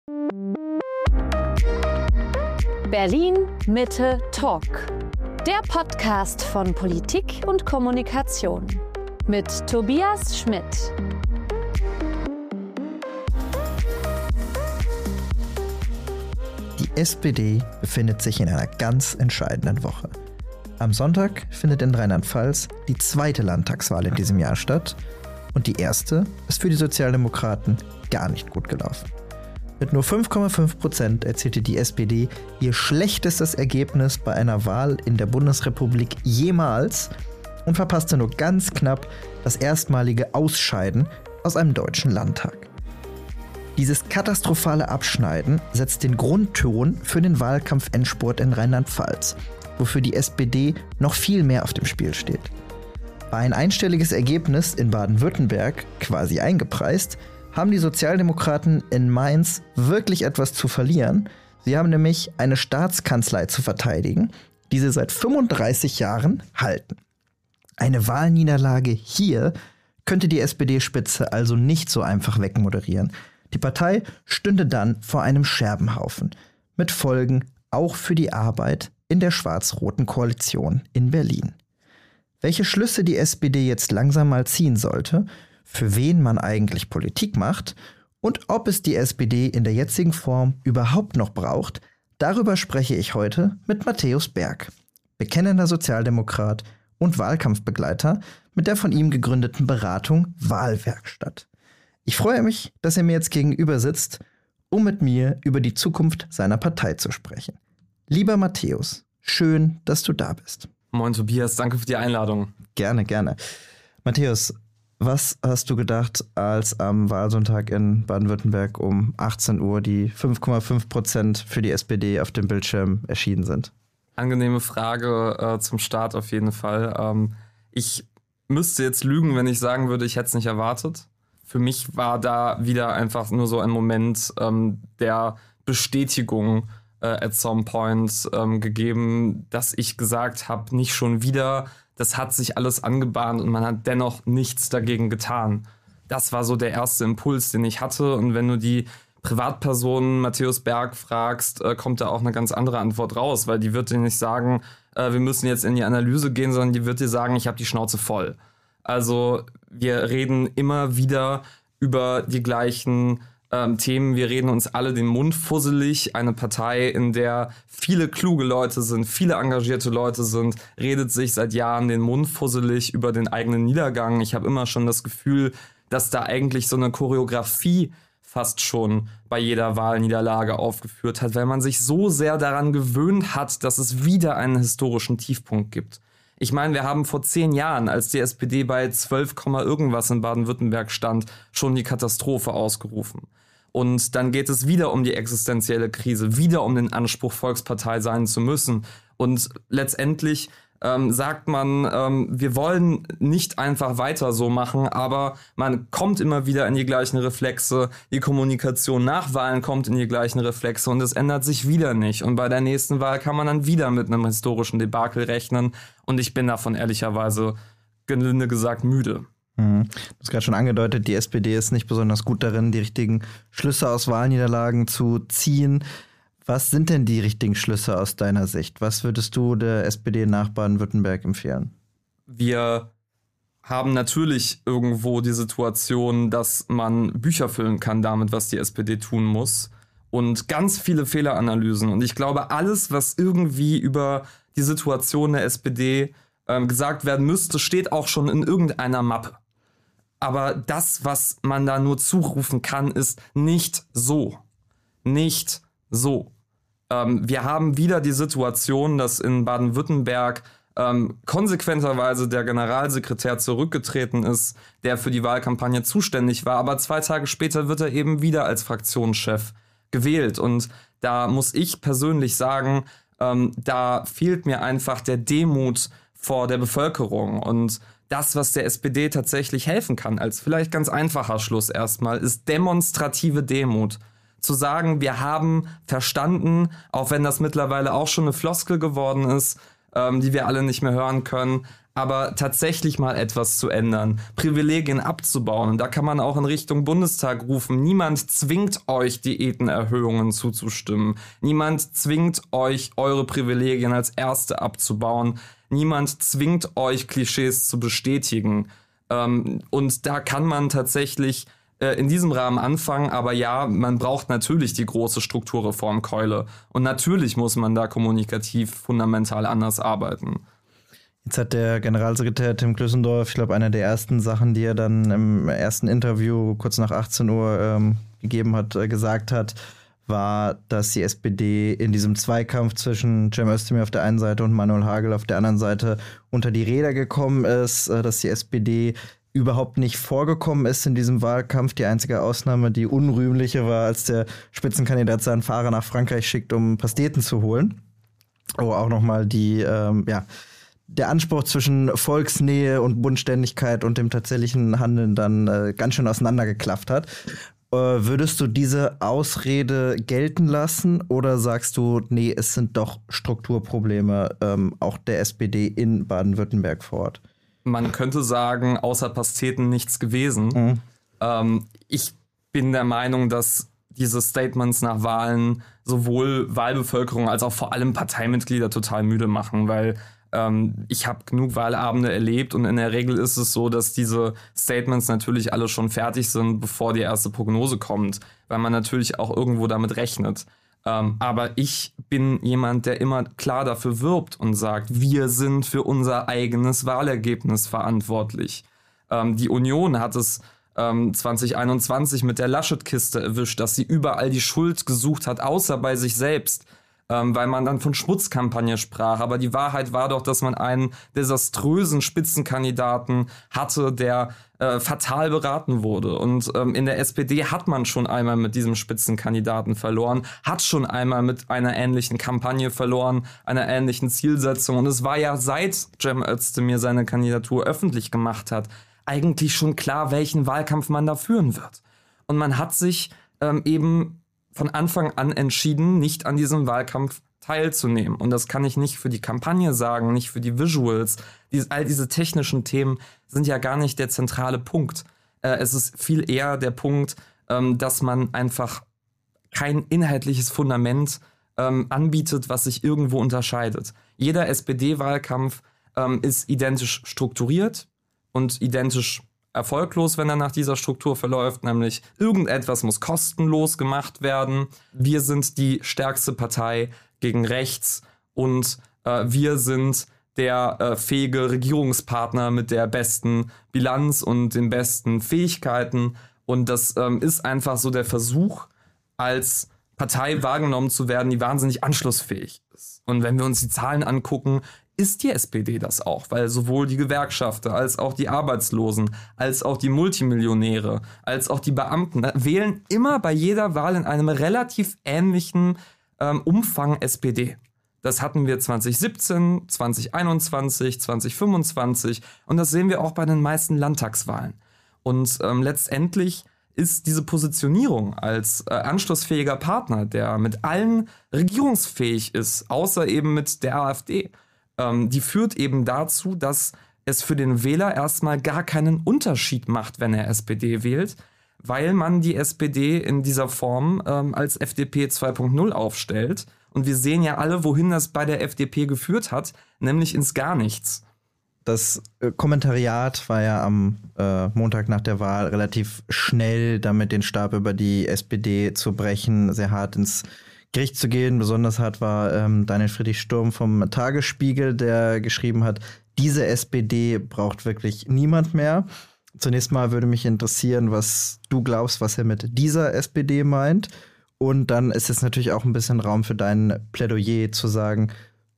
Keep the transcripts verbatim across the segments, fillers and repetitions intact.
Berlin Mitte Talk. Der Podcast von Politik und Kommunikation mit Tobias Schmidt. Die S P D befindet sich in einer ganz entscheidenden Woche. Am Sonntag findet in Rheinland-Pfalz die zweite Landtagswahl in diesem Jahr statt und die erste ist für die Sozialdemokraten gar nicht gut gelaufen. Mit nur fünf Komma fünf Prozent erzielte die S P D ihr schlechtestes Ergebnis bei einer Wahl in der Bundesrepublik jemals und verpasste nur ganz knapp das erstmalige Ausscheiden aus einem deutschen Landtag. Dieses katastrophale Abschneiden setzt den Grundton für den Wahlkampf-Endspurt in Rheinland-Pfalz, wofür die S P D noch viel mehr auf dem Spiel steht. War ein einstelliges Ergebnis in Baden-Württemberg quasi eingepreist, haben die Sozialdemokraten in Mainz wirklich etwas zu verlieren. Sie haben nämlich eine Staatskanzlei zu verteidigen, die sie seit fünfunddreißig Jahren halten. Eine Wahlniederlage hier könnte die S P D-Spitze also nicht so einfach wegmoderieren. Die Partei stünde dann vor einem Scherbenhaufen, mit Folgen auch für die Arbeit in der schwarz-roten Koalition in Berlin. Welche Schlüsse die S P D jetzt langsam mal ziehen sollte, für wen man eigentlich Politik macht und ob es die S P D in der jetzigen Form überhaupt noch braucht, darüber spreche ich heute mit Matthäus Berg, bekennender Sozialdemokrat und Wahlkampfbegleiter mit der von ihm gegründeten Beratung Wahlwerkstatt. Ich freue mich, dass er mir jetzt gegenüber sitzt, um mit mir über die Zukunft seiner Partei zu sprechen. Lieber Matthäus, schön, dass du da bist. Moin Tobias, danke für die Einladung. Gerne, gerne. Matthäus, was hast du gedacht, als am Wahlsonntag in Baden-Württemberg um achtzehn Uhr die fünf Komma fünf Prozent für die S P D auf dem Bildschirm erschienen sind? Angenehme Frage äh, zum Start auf jeden Fall. Ähm, ich müsste jetzt lügen, wenn ich sagen würde, ich hätte es nicht erwartet. Für mich war da wieder einfach nur so ein Moment ähm, der Bestätigung äh, at some point ähm, gegeben, dass ich gesagt habe, nicht schon wieder, das hat sich alles angebahnt und man hat dennoch nichts dagegen getan. Das war so der erste Impuls, den ich hatte. Und wenn du die Privatperson Matthäus Berg fragst, äh, kommt da auch eine ganz andere Antwort raus, weil die wird dir nicht sagen, äh, wir müssen jetzt in die Analyse gehen, sondern die wird dir sagen, ich habe die Schnauze voll. Also wir reden immer wieder über die gleichen ähm, Themen. Wir reden uns alle den Mund fusselig. Eine Partei, in der viele kluge Leute sind, viele engagierte Leute sind, redet sich seit Jahren den Mund fusselig über den eigenen Niedergang. Ich habe immer schon das Gefühl, dass da eigentlich so eine Choreografie fast schon bei jeder Wahlniederlage aufgeführt hat, weil man sich so sehr daran gewöhnt hat, dass es wieder einen historischen Tiefpunkt gibt. Ich meine, wir haben vor zehn Jahren, als die S P D bei zwölf, irgendwas in Baden-Württemberg stand, schon die Katastrophe ausgerufen. Und dann geht es wieder um die existenzielle Krise, wieder um den Anspruch, Volkspartei sein zu müssen. Und letztendlich ähm, sagt man, ähm, wir wollen nicht einfach weiter so machen, aber man kommt immer wieder in die gleichen Reflexe. Die Kommunikation nach Wahlen kommt in die gleichen Reflexe und es ändert sich wieder nicht. Und bei der nächsten Wahl kann man dann wieder mit einem historischen Debakel rechnen. Und ich bin davon ehrlicherweise, gelinde gesagt, müde. Mhm. Du hast gerade schon angedeutet, die S P D ist nicht besonders gut darin, die richtigen Schlüsse aus Wahlniederlagen zu ziehen. Was sind denn die richtigen Schlüsse aus deiner Sicht? Was würdest du der S P D nach Baden-Württemberg empfehlen? Wir haben natürlich irgendwo die Situation, dass man Bücher füllen kann damit, was die S P D tun muss. Und ganz viele Fehleranalysen. Und ich glaube, alles, was irgendwie über die Situation der S P D ähm, gesagt werden müsste, steht auch schon in irgendeiner Mappe. Aber das, was man da nur zurufen kann, ist nicht so. Nicht so. Ähm, wir haben wieder die Situation, dass in Baden-Württemberg ähm, konsequenterweise der Generalsekretär zurückgetreten ist, der für die Wahlkampagne zuständig war. Aber zwei Tage später wird er eben wieder als Fraktionschef gewählt. Und da muss ich persönlich sagen, ähm, da fehlt mir einfach der Demut vor der Bevölkerung. Und das, was der S P D tatsächlich helfen kann, als vielleicht ganz einfacher Schluss erstmal, ist demonstrative Demut. Zu sagen, wir haben verstanden, auch wenn das mittlerweile auch schon eine Floskel geworden ist, ähm, die wir alle nicht mehr hören können, Aber tatsächlich mal etwas zu ändern, Privilegien abzubauen, und da kann man auch in Richtung Bundestag rufen, niemand zwingt euch, Diätenerhöhungen zuzustimmen. Niemand zwingt euch, eure Privilegien als Erste abzubauen. Niemand zwingt euch, Klischees zu bestätigen. Ähm, und da kann man tatsächlich äh, in diesem Rahmen anfangen, aber ja, man braucht natürlich die große Strukturreformkeule. Und natürlich muss man da kommunikativ fundamental anders arbeiten. Jetzt hat der Generalsekretär Tim Klüssendorf, ich glaube, eine der ersten Sachen, die er dann im ersten Interview kurz nach achtzehn Uhr ähm, gegeben hat, äh, gesagt hat, war, dass die S P D in diesem Zweikampf zwischen Cem Özdemir auf der einen Seite und Manuel Hagel auf der anderen Seite unter die Räder gekommen ist, äh, dass die S P D überhaupt nicht vorgekommen ist in diesem Wahlkampf. Die einzige Ausnahme, die unrühmliche, war, als der Spitzenkandidat seinen Fahrer nach Frankreich schickt, um Pasteten zu holen. Oh, auch nochmal die, ähm, ja, der Anspruch zwischen Volksnähe und Bodenständigkeit und dem tatsächlichen Handeln dann äh, ganz schön auseinandergeklafft hat. Äh, würdest du diese Ausrede gelten lassen oder sagst du, nee, es sind doch Strukturprobleme ähm, auch der S P D in Baden-Württemberg vor Ort? Man könnte sagen, außer Pasteten nichts gewesen. Mhm. Ähm, ich bin der Meinung, dass diese Statements nach Wahlen sowohl Wahlbevölkerung als auch vor allem Parteimitglieder total müde machen, weil ich habe genug Wahlabende erlebt und in der Regel ist es so, dass diese Statements natürlich alle schon fertig sind, bevor die erste Prognose kommt, weil man natürlich auch irgendwo damit rechnet. Ähm, aber ich bin jemand, der immer klar dafür wirbt und sagt, wir sind für unser eigenes Wahlergebnis verantwortlich. Ähm, die Union hat es ähm, zwanzig einundzwanzig mit der Laschet-Kiste erwischt, dass sie überall die Schuld gesucht hat, außer bei sich selbst. Ähm, weil man dann von Schmutzkampagne sprach. Aber die Wahrheit war doch, dass man einen desaströsen Spitzenkandidaten hatte, der äh, fatal beraten wurde. Und ähm, in der S P D hat man schon einmal mit diesem Spitzenkandidaten verloren, hat schon einmal mit einer ähnlichen Kampagne verloren, einer ähnlichen Zielsetzung. Und es war ja, seit Cem Özdemir seine Kandidatur öffentlich gemacht hat, eigentlich schon klar, welchen Wahlkampf man da führen wird. Und man hat sich ähm, eben von Anfang an entschieden, nicht an diesem Wahlkampf teilzunehmen. Und das kann ich nicht für die Kampagne sagen, nicht für die Visuals. Dies, all diese technischen Themen sind ja gar nicht der zentrale Punkt. Äh, es ist viel eher der Punkt, ähm, dass man einfach kein inhaltliches Fundament ähm, anbietet, was sich irgendwo unterscheidet. Jeder S P D-Wahlkampf ähm, ist identisch strukturiert und identisch erfolglos, wenn er nach dieser Struktur verläuft, nämlich irgendetwas muss kostenlos gemacht werden. Wir sind die stärkste Partei gegen rechts und äh, wir sind der äh, fähige Regierungspartner mit der besten Bilanz und den besten Fähigkeiten. Und das ähm, ist einfach so der Versuch, als Partei wahrgenommen zu werden, die wahnsinnig anschlussfähig ist. Und wenn wir uns die Zahlen angucken, ist die S P D das auch, weil sowohl die Gewerkschafter als auch die Arbeitslosen, als auch die Multimillionäre, als auch die Beamten wählen immer bei jeder Wahl in einem relativ ähnlichen ähm, Umfang S P D. Das hatten wir zwanzig siebzehn, zwanzig einundzwanzig, zwanzig fünfundzwanzig und das sehen wir auch bei den meisten Landtagswahlen. Und ähm, letztendlich ist diese Positionierung als äh, anschlussfähiger Partner, der mit allen regierungsfähig ist, außer eben mit der AfD, ähm, die führt eben dazu, dass es für den Wähler erstmal gar keinen Unterschied macht, wenn er S P D wählt, weil man die S P D in dieser Form ähm, als F D P zwei Punkt null aufstellt. Und wir sehen ja alle, wohin das bei der F D P geführt hat, nämlich ins Gar-Nichts. Das äh, Kommentariat war ja am äh, Montag nach der Wahl relativ schnell, damit den Stab über die S P D zu brechen, sehr hart ins Gericht zu gehen. Besonders hart war ähm, Daniel Friedrich Sturm vom Tagesspiegel, der geschrieben hat, diese S P D braucht wirklich niemand mehr. Zunächst mal würde mich interessieren, was du glaubst, was er mit dieser S P D meint. Und dann ist es natürlich auch ein bisschen Raum für dein Plädoyer zu sagen,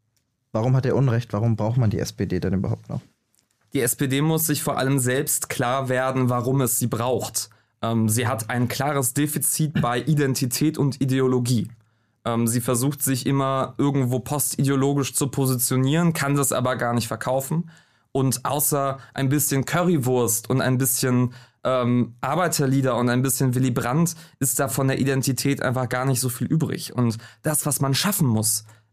warum hat er Unrecht, warum braucht man die S P D denn überhaupt noch? Die S P D muss sich vor allem selbst klar werden, warum es sie braucht. Ähm, sie hat ein klares Defizit bei Identität und Ideologie. Ähm, sie versucht sich immer irgendwo postideologisch zu positionieren, kann das aber gar nicht verkaufen. Und außer ein bisschen Currywurst und ein bisschen ähm, Arbeiterlieder und ein bisschen Willy Brandt ist da von der Identität einfach gar nicht so viel übrig. Und das, was man schaffen muss,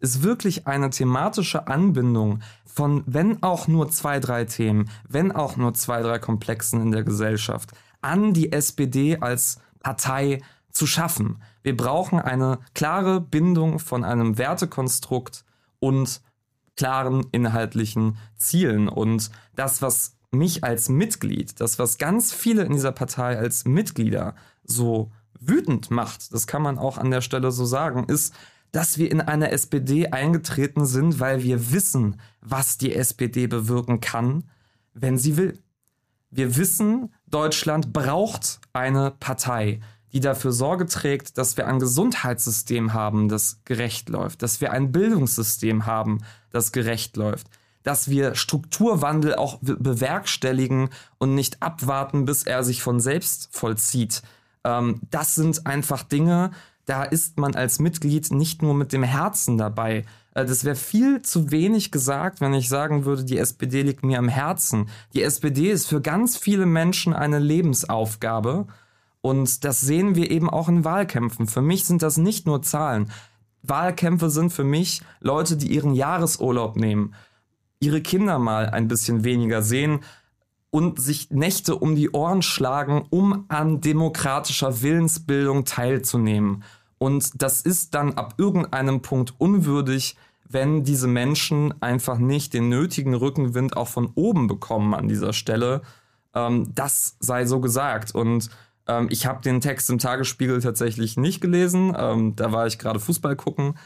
ist wirklich eine thematische Anbindung von, wenn auch nur zwei, drei Themen, wenn auch nur zwei, drei Komplexen in der Gesellschaft, an die S P D als Partei zu schaffen. Wir brauchen eine klare Bindung von einem Wertekonstrukt und klaren inhaltlichen Zielen. Und das, was mich als Mitglied, das, was ganz viele in dieser Partei als Mitglieder so wütend macht, das kann man auch an der Stelle so sagen, ist, dass wir in eine S P D eingetreten sind, weil wir wissen, was die S P D bewirken kann, wenn sie will. Wir wissen, Deutschland braucht eine Partei, die dafür Sorge trägt, dass wir ein Gesundheitssystem haben, das gerecht läuft, dass wir ein Bildungssystem haben, das gerecht läuft, dass wir Strukturwandel auch bewerkstelligen und nicht abwarten, bis er sich von selbst vollzieht. Ähm, das sind einfach Dinge, da ist man als Mitglied nicht nur mit dem Herzen dabei. Äh, das wäre viel zu wenig gesagt, wenn ich sagen würde, die S P D liegt mir am Herzen. Die S P D ist für ganz viele Menschen eine Lebensaufgabe. Und das sehen wir eben auch in Wahlkämpfen. Für mich sind das nicht nur Zahlen. Wahlkämpfe sind für mich Leute, die ihren Jahresurlaub nehmen, ihre Kinder mal ein bisschen weniger sehen und sich Nächte um die Ohren schlagen, um an demokratischer Willensbildung teilzunehmen. Und das ist dann ab irgendeinem Punkt unwürdig, wenn diese Menschen einfach nicht den nötigen Rückenwind auch von oben bekommen an dieser Stelle. Ähm, das sei so gesagt. Und ähm, ich habe den Text im Tagesspiegel tatsächlich nicht gelesen. Ähm, da war ich gerade Fußball gucken.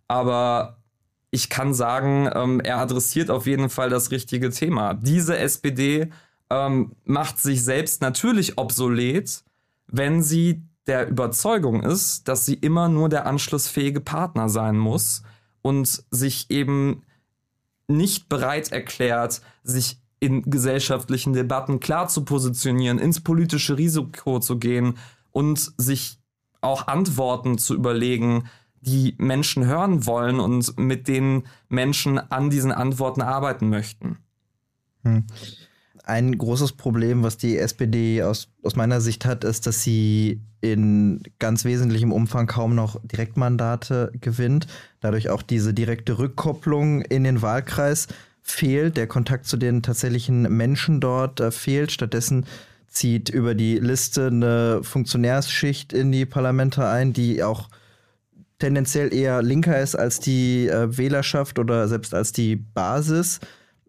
Aber ich kann sagen, ähm, er adressiert auf jeden Fall das richtige Thema. Diese S P D ähm, macht sich selbst natürlich obsolet, wenn sie der Überzeugung ist, dass sie immer nur der anschlussfähige Partner sein muss und sich eben nicht bereit erklärt, sich in gesellschaftlichen Debatten klar zu positionieren, ins politische Risiko zu gehen und sich auch Antworten zu überlegen, die Menschen hören wollen und mit denen Menschen an diesen Antworten arbeiten möchten. Hm. Ein großes Problem, was die S P D aus, aus meiner Sicht hat, ist, dass sie in ganz wesentlichem Umfang kaum noch Direktmandate gewinnt. Dadurch auch diese direkte Rückkopplung in den Wahlkreis fehlt. Der Kontakt zu den tatsächlichen Menschen dort äh, fehlt. Stattdessen zieht über die Liste eine Funktionärsschicht in die Parlamente ein, die auch tendenziell eher linker ist als die äh, Wählerschaft oder selbst als die Basis.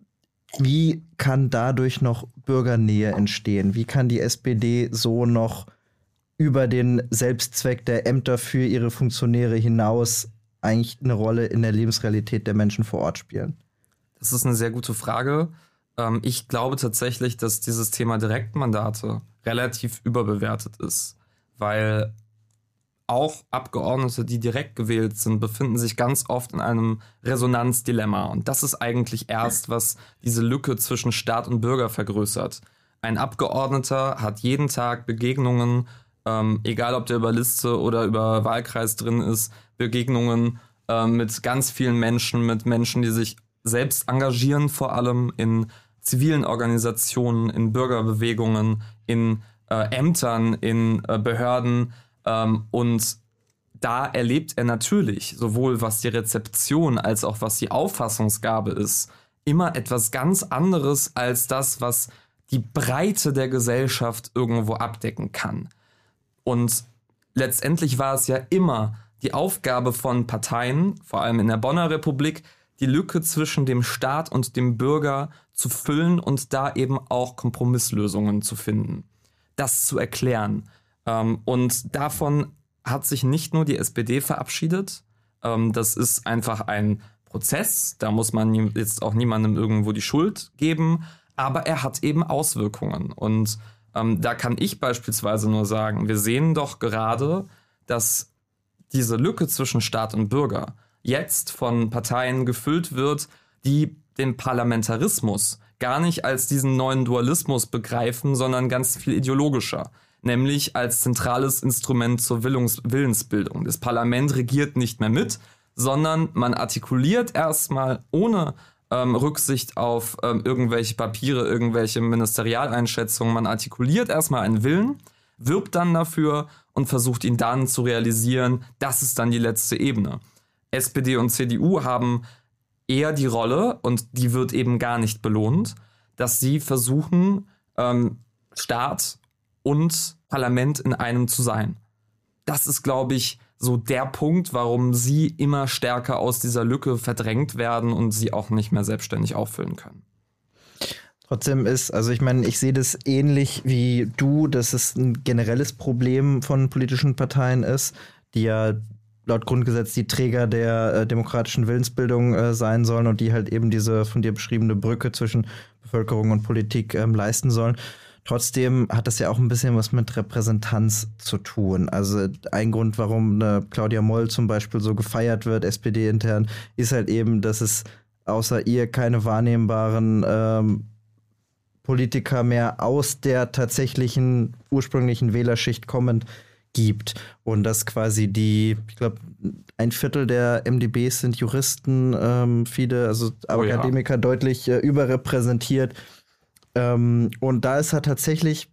Wie kann dadurch noch Bürgernähe entstehen? Wie kann die S P D so noch über den Selbstzweck der Ämter für ihre Funktionäre hinaus eigentlich eine Rolle in der Lebensrealität der Menschen vor Ort spielen? Das ist eine sehr gute Frage. Ähm, ich glaube tatsächlich, dass dieses Thema Direktmandate relativ überbewertet ist, weil auch Abgeordnete, die direkt gewählt sind, befinden sich ganz oft in einem Resonanzdilemma. Und das ist eigentlich erst, was diese Lücke zwischen Staat und Bürger vergrößert. Ein Abgeordneter hat jeden Tag Begegnungen, ähm, egal ob der über Liste oder über Wahlkreis drin ist, Begegnungen äh, mit ganz vielen Menschen, mit Menschen, die sich selbst engagieren, vor allem in zivilen Organisationen, in Bürgerbewegungen, in äh, Ämtern, in äh, Behörden. Ähm, und da erlebt er natürlich, sowohl was die Rezeption als auch was die Auffassungsgabe ist, immer etwas ganz anderes als das, was die Breite der Gesellschaft irgendwo abdecken kann. Und letztendlich war es ja immer die Aufgabe von Parteien, vor allem in der Bonner Republik, die Lücke zwischen dem Staat und dem Bürger zu füllen und da eben auch Kompromisslösungen zu finden. Das zu erklären. Und davon hat sich nicht nur die S P D verabschiedet. Das ist einfach ein Prozess. Da muss man jetzt auch niemandem irgendwo die Schuld geben. Aber er hat eben Auswirkungen. Und ähm, da kann ich beispielsweise nur sagen, wir sehen doch gerade, dass diese Lücke zwischen Staat und Bürger jetzt von Parteien gefüllt wird, die den Parlamentarismus gar nicht als diesen neuen Dualismus begreifen, sondern ganz viel ideologischer. Nämlich als zentrales Instrument zur Willens- Willensbildung. Das Parlament regiert nicht mehr mit, sondern man artikuliert erstmal ohne ähm, Rücksicht auf ähm, irgendwelche Papiere, irgendwelche Ministerialeinschätzungen. Man artikuliert erstmal einen Willen, wirbt dann dafür und versucht ihn dann zu realisieren. Das ist dann die letzte Ebene. S P D und C D U haben eher die Rolle, und die wird eben gar nicht belohnt, dass sie versuchen, ähm, Staat und Parlament in einem zu sein. Das ist, glaube ich, so der Punkt, warum sie immer stärker aus dieser Lücke verdrängt werden und sie auch nicht mehr selbstständig auffüllen können. Trotzdem ist, also ich meine, ich sehe das ähnlich wie du, dass es ein generelles Problem von politischen Parteien ist, die ja laut Grundgesetz die Träger der äh, demokratischen Willensbildung äh, sein sollen und die halt eben diese von dir beschriebene Brücke zwischen Bevölkerung und Politik ähm, leisten sollen. Trotzdem hat das ja auch ein bisschen was mit Repräsentanz zu tun. Also ein Grund, warum eine Claudia Moll zum Beispiel so gefeiert wird, S P D-intern, ist halt eben, dass es außer ihr keine wahrnehmbaren ähm, Politiker mehr aus der tatsächlichen ursprünglichen Wählerschicht kommend gibt. Und dass quasi die, ich glaube, ein Viertel der M D Bs sind Juristen, ähm, viele, also oh, Akademiker ja. deutlich äh, überrepräsentiert. Ähm, und da ist halt tatsächlich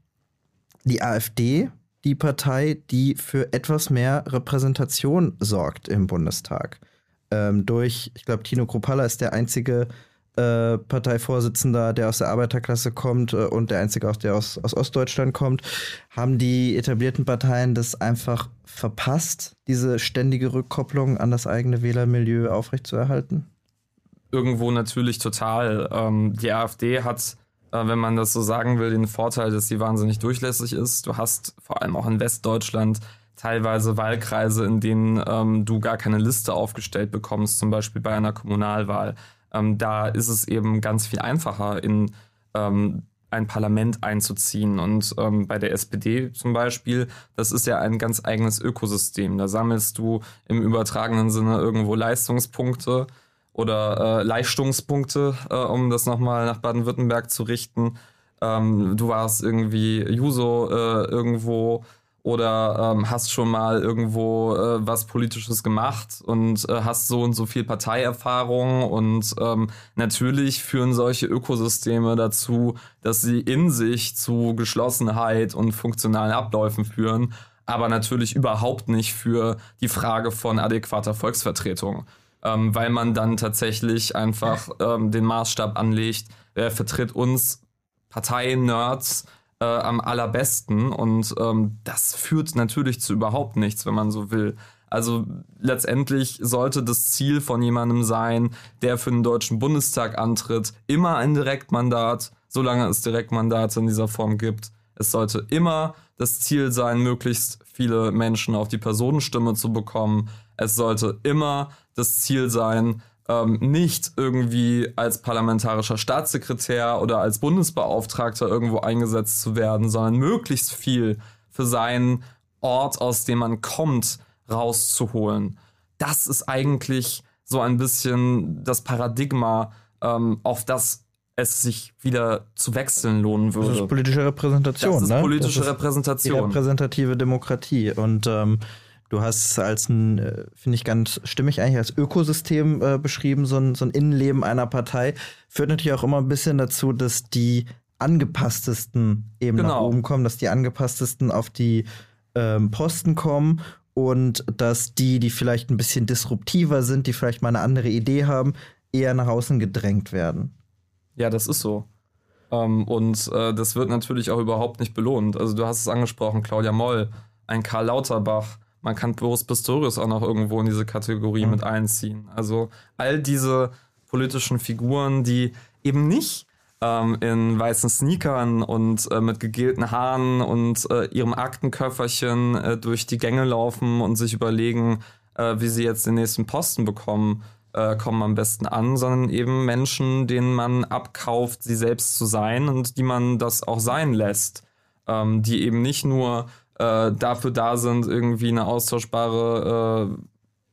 die AfD die Partei, die für etwas mehr Repräsentation sorgt im Bundestag. Ähm, durch, ich glaube, Tino Kruppalla ist der einzige äh, Parteivorsitzender, der aus der Arbeiterklasse kommt äh, und der einzige, auch der aus, aus Ostdeutschland kommt, haben die etablierten Parteien das einfach verpasst, diese ständige Rückkopplung an das eigene Wählermilieu aufrechtzuerhalten? Irgendwo natürlich total. Ähm, die AfD hat, äh, wenn man das so sagen will, den Vorteil, dass sie wahnsinnig durchlässig ist. Du hast vor allem auch in Westdeutschland teilweise Wahlkreise, in denen ähm, du gar keine Liste aufgestellt bekommst, zum Beispiel bei einer Kommunalwahl. Ähm, da ist es eben ganz viel einfacher, in ähm, ein Parlament einzuziehen. Und ähm, bei der S P D zum Beispiel, das ist ja ein ganz eigenes Ökosystem. Da sammelst du im übertragenen Sinne irgendwo Leistungspunkte oder äh, Leistungspunkte, äh, um das nochmal nach Baden-Württemberg zu richten. Ähm, du warst irgendwie Juso äh, irgendwo oder ähm, hast schon mal irgendwo äh, was Politisches gemacht und äh, hast so und so viel Parteierfahrung. Und ähm, natürlich führen solche Ökosysteme dazu, dass sie in sich zu Geschlossenheit und funktionalen Abläufen führen, aber natürlich überhaupt nicht für die Frage von adäquater Volksvertretung. Ähm, weil man dann tatsächlich einfach ähm, den Maßstab anlegt, wer vertritt uns Partei-Nerds äh, am allerbesten, und ähm, das führt natürlich zu überhaupt nichts, wenn man so will. Also letztendlich sollte das Ziel von jemandem sein, der für den Deutschen Bundestag antritt, immer ein Direktmandat, solange es Direktmandate in dieser Form gibt. Es sollte immer das Ziel sein, möglichst viele Menschen auf die Personenstimme zu bekommen. Es sollte immer das Ziel sein, ähm, nicht irgendwie als parlamentarischer Staatssekretär oder als Bundesbeauftragter irgendwo eingesetzt zu werden, sondern möglichst viel für seinen Ort, aus dem man kommt, rauszuholen. Das ist eigentlich so ein bisschen das Paradigma, ähm, auf das es sich wieder zu wechseln lohnen würde. Das ist politische Repräsentation, Das ist ne? politische das ist Repräsentation. Die repräsentative Demokratie. Und ähm, du hast es als ein, äh, finde ich ganz stimmig eigentlich, als Ökosystem äh, beschrieben, so ein, so ein Innenleben einer Partei. Führt natürlich auch immer ein bisschen dazu, dass die angepasstesten eben Genau. nach oben kommen, dass die angepasstesten auf die ähm, Posten kommen und dass die, die vielleicht ein bisschen disruptiver sind, die vielleicht mal eine andere Idee haben, eher nach außen gedrängt werden. Ja, das ist so. Ähm, und äh, das wird natürlich auch überhaupt nicht belohnt. Also du hast es angesprochen, Claudia Moll, ein Karl Lauterbach. Man kann Boris Pistorius auch noch irgendwo in diese Kategorie mhm. mit einziehen. Also all diese politischen Figuren, die eben nicht ähm, in weißen Sneakern und äh, mit gegelten Haaren und äh, ihrem Aktenköfferchen äh, durch die Gänge laufen und sich überlegen, äh, wie sie jetzt den nächsten Posten bekommen, äh, kommen am besten an, sondern eben Menschen, denen man abkauft, sie selbst zu sein und die man das auch sein lässt. Ähm, die eben nicht nur äh, dafür da sind, irgendwie eine austauschbare äh,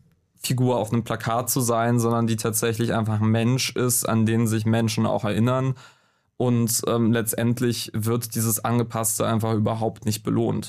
Figur auf einem Plakat zu sein, sondern die tatsächlich einfach ein Mensch ist, an den sich Menschen auch erinnern. Und ähm, letztendlich wird dieses Angepasste einfach überhaupt nicht belohnt.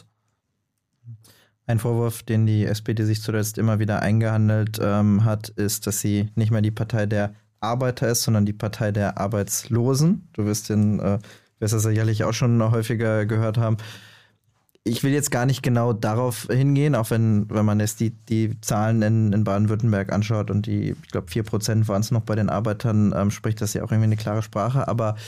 Ein Vorwurf, den die S P D sich zuletzt immer wieder eingehandelt ähm, hat, ist, dass sie nicht mehr die Partei der Arbeiter ist, sondern die Partei der Arbeitslosen. Du wirst den, äh, wirst das sicherlich auch schon häufiger gehört haben. ich will jetzt gar nicht genau darauf hingehen, auch wenn, wenn man jetzt die, die Zahlen in, in Baden-Württemberg anschaut und die, ich glaube, vier Prozent waren es noch bei den Arbeitern, ähm, spricht das ja auch irgendwie eine klare Sprache. Aber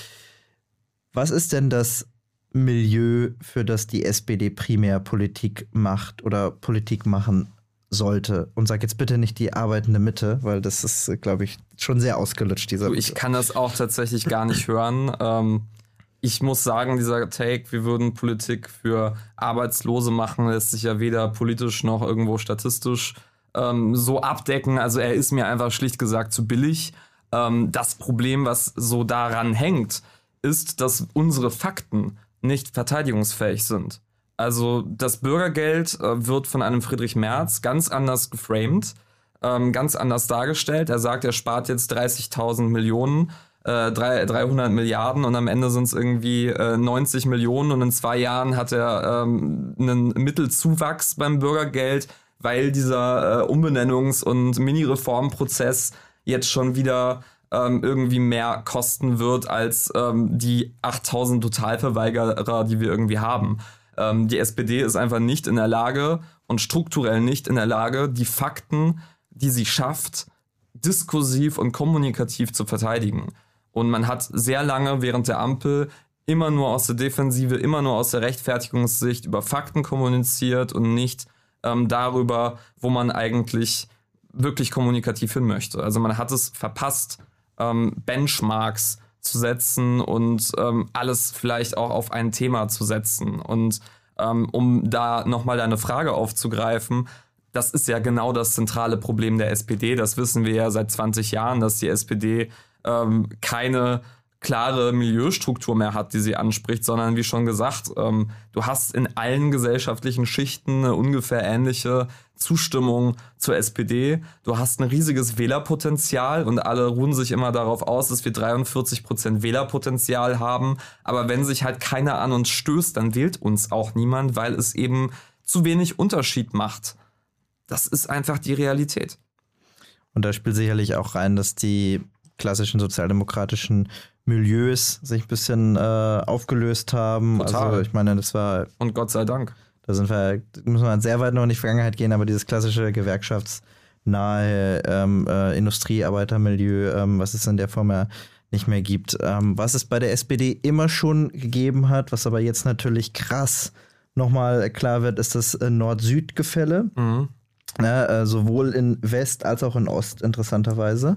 was ist denn das Milieu, für das die S P D primär Politik macht oder Politik machen sollte? Und sag jetzt bitte nicht die arbeitende Mitte, weil das ist, glaube ich, schon sehr ausgelutscht, dieser. Du, ich kann das auch tatsächlich gar nicht hören. Ähm, ich muss sagen, dieser Take, wir würden Politik für Arbeitslose machen, lässt sich ja weder politisch noch irgendwo statistisch ähm, so abdecken. Also er ist mir einfach schlicht gesagt zu billig. Ähm, das Problem, was so daran hängt, ist, dass unsere Fakten nicht verteidigungsfähig sind. Also das Bürgergeld äh, wird von einem Friedrich Merz ganz anders geframed, ähm, ganz anders dargestellt. Er sagt, er spart jetzt dreißigtausend Millionen, äh, dreihundert Milliarden und am Ende sind es irgendwie äh, neunzig Millionen und in zwei Jahren hat er ähm, einen Mittelzuwachs beim Bürgergeld, weil dieser äh, Umbenennungs- und Mini-Reformprozess jetzt schon wieder ähm, irgendwie mehr kosten wird als ähm, die achttausend Totalverweigerer, die wir irgendwie haben. Ähm, die S P D ist einfach nicht in der Lage und strukturell nicht in der Lage, die Fakten, die sie schafft, diskursiv und kommunikativ zu verteidigen. Und man hat sehr lange während der Ampel immer nur aus der Defensive, immer nur aus der Rechtfertigungssicht über Fakten kommuniziert und nicht ähm, darüber, wo man eigentlich wirklich kommunikativ hin möchte. Also man hat es verpasst, ähm, Benchmarks zu setzen und ähm, alles vielleicht auch auf ein Thema zu setzen. Und ähm, um da nochmal deine Frage aufzugreifen, das ist ja genau das zentrale Problem der S P D. Das wissen wir ja seit zwanzig Jahren, dass die S P D ähm, keine klare Milieustruktur mehr hat, die sie anspricht, sondern wie schon gesagt, ähm, du hast in allen gesellschaftlichen Schichten eine ungefähr ähnliche Zustimmung zur S P D. Du hast ein riesiges Wählerpotenzial und alle ruhen sich immer darauf aus, dass wir dreiundvierzig Prozent Wählerpotenzial haben. Aber wenn sich halt keiner an uns stößt, dann wählt uns auch niemand, weil es eben zu wenig Unterschied macht. Das ist einfach die Realität. Und da spielt sicherlich auch rein, dass die klassischen sozialdemokratischen Milieus sich ein bisschen äh, aufgelöst haben. Total. Also ich meine, das war... Und Gott sei Dank. Da sind wir, müssen wir sehr weit noch in die Vergangenheit gehen, aber dieses klassische gewerkschaftsnahe ähm, äh, Industriearbeitermilieu, ähm, was es in der Form ja nicht mehr gibt. Ähm, was es bei der S P D immer schon gegeben hat, was aber jetzt natürlich krass nochmal klar wird, ist das äh, Nord-Süd-Gefälle. Mhm. Ja, äh, sowohl in West als auch in Ost, interessanterweise.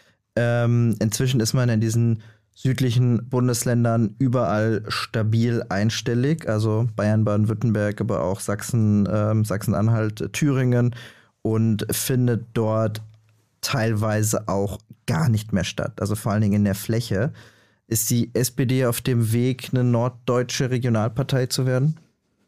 Ähm, inzwischen ist man in diesen südlichen Bundesländern überall stabil einstellig, also Bayern, Baden-Württemberg, aber auch Sachsen, ähm, Sachsen-Anhalt, Thüringen, und findet dort teilweise auch gar nicht mehr statt, also vor allen Dingen in der Fläche. Ist die S P D auf dem Weg, eine norddeutsche Regionalpartei zu werden?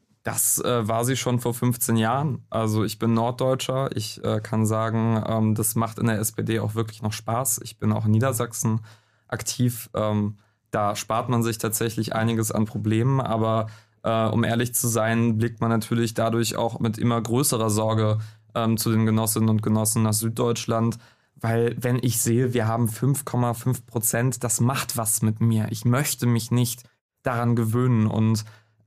Das äh, war sie schon vor fünfzehn Jahren. Also ich bin Norddeutscher. Ich äh, kann sagen, ähm, das macht in der S P D auch wirklich noch Spaß. Ich bin auch in Niedersachsen aktiv. Ähm, da spart man sich tatsächlich einiges an Problemen. Aber äh, um ehrlich zu sein, blickt man natürlich dadurch auch mit immer größerer Sorge ähm, zu den Genossinnen und Genossen nach Süddeutschland. Weil wenn ich sehe, wir haben fünf Komma fünf Prozent, das macht was mit mir. Ich möchte mich nicht daran gewöhnen. Und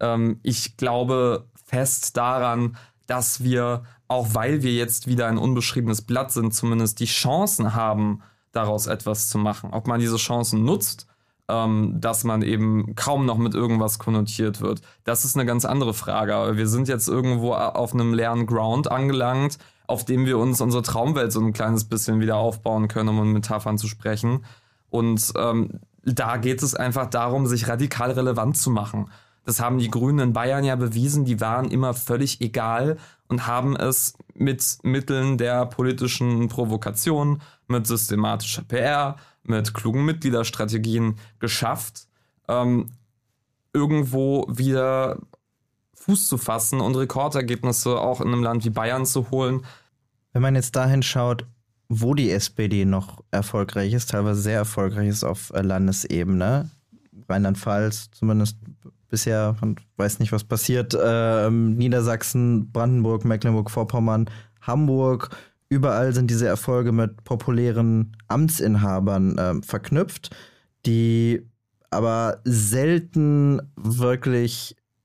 ich glaube fest daran, dass wir, auch weil wir jetzt wieder ein unbeschriebenes Blatt sind, zumindest die Chancen haben, daraus etwas zu machen. Ob man diese Chancen nutzt, ähm, dass man eben kaum noch mit irgendwas konnotiert wird, das ist eine ganz andere Frage. Aber wir sind jetzt irgendwo auf einem leeren Ground angelangt, auf dem wir uns unsere Traumwelt so ein kleines bisschen wieder aufbauen können, um in Metaphern zu sprechen. Und ähm, da geht es einfach darum, sich radikal relevant zu machen. Das haben die Grünen in Bayern ja bewiesen, die waren immer völlig egal und haben es mit Mitteln der politischen Provokation, mit systematischer P R, mit klugen Mitgliederstrategien geschafft, ähm, irgendwo wieder Fuß zu fassen und Rekordergebnisse auch in einem Land wie Bayern zu holen. Wenn man jetzt dahin schaut, wo die S P D noch erfolgreich ist, teilweise sehr erfolgreich ist auf Landesebene, Rheinland-Pfalz zumindest bisher, und weiß nicht, was passiert, äh, Niedersachsen, Brandenburg, Mecklenburg-Vorpommern, Hamburg, überall sind diese Erfolge mit populären Amtsinhabern äh, verknüpft, die aber selten wirklich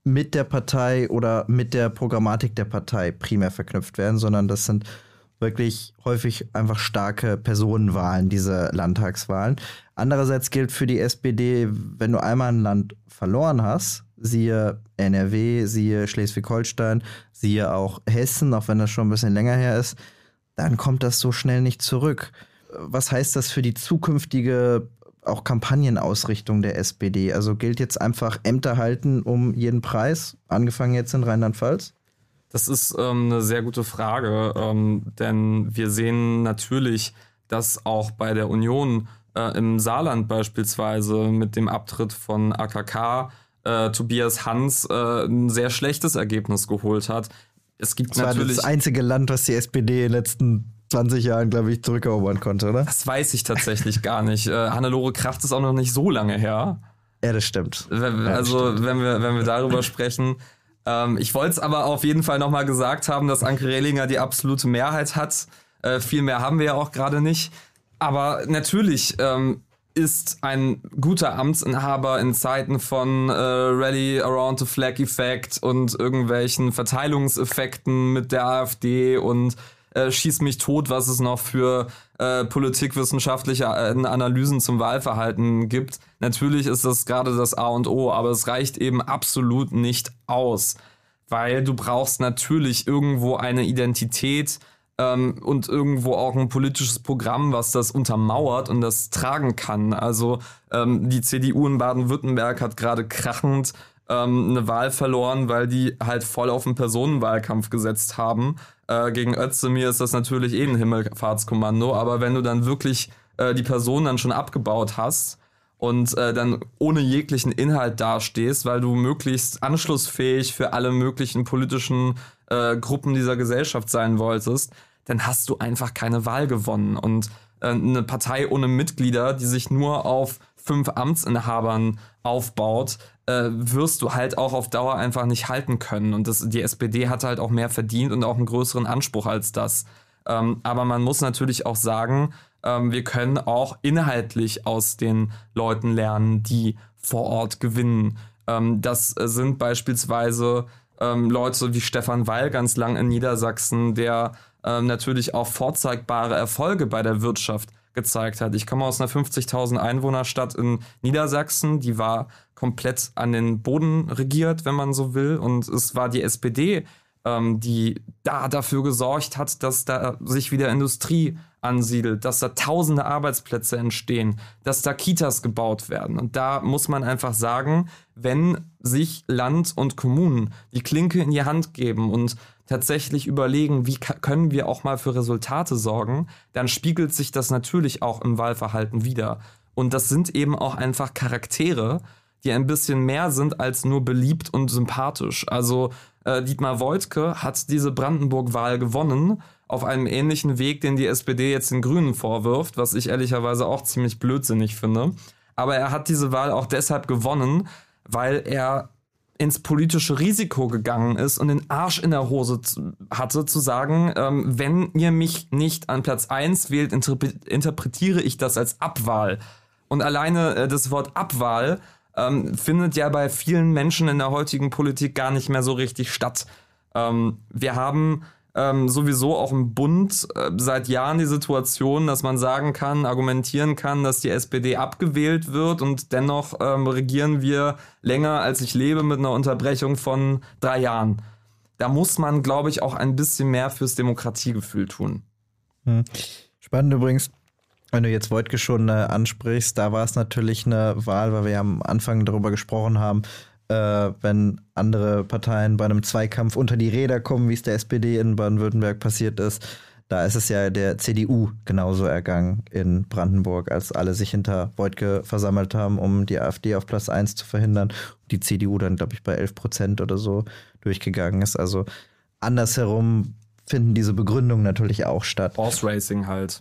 mit der Partei oder mit der Programmatik der Partei primär verknüpft werden, sondern das sind wirklich häufig einfach starke Personenwahlen, diese Landtagswahlen. Andererseits gilt für die S P D, wenn du einmal ein Land verloren hast, siehe N R W, siehe Schleswig-Holstein, siehe auch Hessen, auch wenn das schon ein bisschen länger her ist, dann kommt das so schnell nicht zurück. Was heißt das für die zukünftige auch Kampagnenausrichtung der S P D? Also gilt jetzt einfach Ämter halten um jeden Preis, angefangen jetzt in Rheinland-Pfalz? Das ist ähm, eine sehr gute Frage, ähm, denn wir sehen natürlich, dass auch bei der Union äh, im Saarland beispielsweise mit dem Abtritt von A K K äh, Tobias Hans äh, ein sehr schlechtes Ergebnis geholt hat. Es gibt das natürlich war das einzige Land, was die S P D in den letzten zwanzig Jahren, glaube ich, zurückerobern konnte, oder? Das weiß ich tatsächlich gar nicht. Äh, Hannelore Kraft ist auch noch nicht so lange her. Ja, das stimmt. Wenn, ja, das also stimmt. wenn wir wenn wir darüber sprechen. Ähm, ich wollte es aber auf jeden Fall nochmal gesagt haben, dass Anke Rehlinger die absolute Mehrheit hat. Äh, viel mehr haben wir ja auch gerade nicht. Aber natürlich ähm, ist ein guter Amtsinhaber in Zeiten von äh, Rally Around the Flag Effect und irgendwelchen Verteilungseffekten mit der AfD und äh, schieß mich tot, was es noch für äh, politikwissenschaftliche äh, Analysen zum Wahlverhalten gibt. Natürlich ist das gerade das A und O, aber es reicht eben absolut nicht aus, weil du brauchst natürlich irgendwo eine Identität ähm, und irgendwo auch ein politisches Programm, was das untermauert und das tragen kann. Also ähm, die C D U in Baden-Württemberg hat gerade krachend ähm, eine Wahl verloren, weil die halt voll auf den Personenwahlkampf gesetzt haben. Äh, gegen Özdemir ist das natürlich eh ein Himmelfahrtskommando, aber wenn du dann wirklich äh, die Person dann schon abgebaut hast und äh, dann ohne jeglichen Inhalt dastehst, weil du möglichst anschlussfähig für alle möglichen politischen äh, Gruppen dieser Gesellschaft sein wolltest, dann hast du einfach keine Wahl gewonnen. Und äh, eine Partei ohne Mitglieder, die sich nur auf fünf Amtsinhabern aufbaut, äh, wirst du halt auch auf Dauer einfach nicht halten können. Und das, die S P D hat halt auch mehr verdient und auch einen größeren Anspruch als das. Ähm, aber man muss natürlich auch sagen, ähm, wir können auch inhaltlich aus den Leuten lernen, die vor Ort gewinnen. Ähm, das äh, sind beispielsweise ähm, Leute wie Stefan Weil ganz lang in Niedersachsen, der ähm, natürlich auch vorzeigbare Erfolge bei der Wirtschaft gezeigt hat. Ich komme aus einer fünfzigtausend Einwohnerstadt in Niedersachsen, die war komplett an den Boden regiert, wenn man so will, und es war die S P D, ähm, die da dafür gesorgt hat, dass da sich wieder Industrie ansiedelt, dass da tausende Arbeitsplätze entstehen, dass da Kitas gebaut werden. Und da muss man einfach sagen, wenn sich Land und Kommunen die Klinke in die Hand geben und tatsächlich überlegen, wie können wir auch mal für Resultate sorgen, dann spiegelt sich das natürlich auch im Wahlverhalten wider. Und das sind eben auch einfach Charaktere, die ein bisschen mehr sind als nur beliebt und sympathisch. Also äh, Dietmar Woidke hat diese Brandenburg-Wahl gewonnen, auf einem ähnlichen Weg, den die S P D jetzt den Grünen vorwirft, was ich ehrlicherweise auch ziemlich blödsinnig finde. Aber er hat diese Wahl auch deshalb gewonnen, weil er ins politische Risiko gegangen ist und den Arsch in der Hose hatte, zu sagen, ähm, wenn ihr mich nicht an Platz eins wählt, interpre- interpretiere ich das als Abwahl. Und alleine äh, das Wort Abwahl ähm, findet ja bei vielen Menschen in der heutigen Politik gar nicht mehr so richtig statt. Ähm, wir haben ähm, sowieso auch im Bund äh, seit Jahren die Situation, dass man sagen kann, argumentieren kann, dass die S P D abgewählt wird und dennoch ähm, regieren wir länger, als ich lebe, mit einer Unterbrechung von drei Jahren. Da muss man, glaube ich, auch ein bisschen mehr fürs Demokratiegefühl tun. Hm. Spannend übrigens, wenn du jetzt Woidke schon äh, ansprichst, da war es natürlich eine Wahl, weil wir ja am Anfang darüber gesprochen haben, äh, wenn andere Parteien bei einem Zweikampf unter die Räder kommen, wie es der S P D in Baden-Württemberg passiert ist. Da ist es ja der C D U genauso ergangen in Brandenburg, als alle sich hinter Woidke versammelt haben, um die AfD auf Platz eins zu verhindern. Die C D U dann, glaube ich, bei elf Prozent oder so durchgegangen ist. Also andersherum finden diese Begründungen natürlich auch statt. Horse Racing halt.